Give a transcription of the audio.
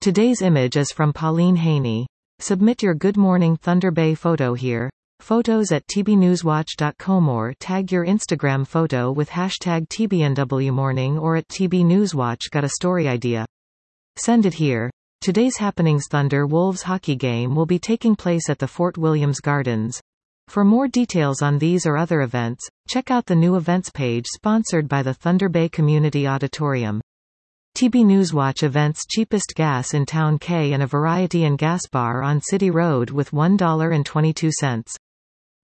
Today's image is from Pauline Haney. Submit your Good Morning Thunder Bay photo here. Photos at tbnewswatch.com or tag your Instagram photo with hashtag TBNWMorning or at TBNewsWatch. Got a story idea? Send it here. Today's happenings: Thunder Wolves hockey game will be taking place at the Fort Williams Gardens. For more details on these or other events, check out the new events page sponsored by the Thunder Bay Community Auditorium. TB Newswatch events: cheapest gas in Town K and a variety and gas bar on City Road with $1.22.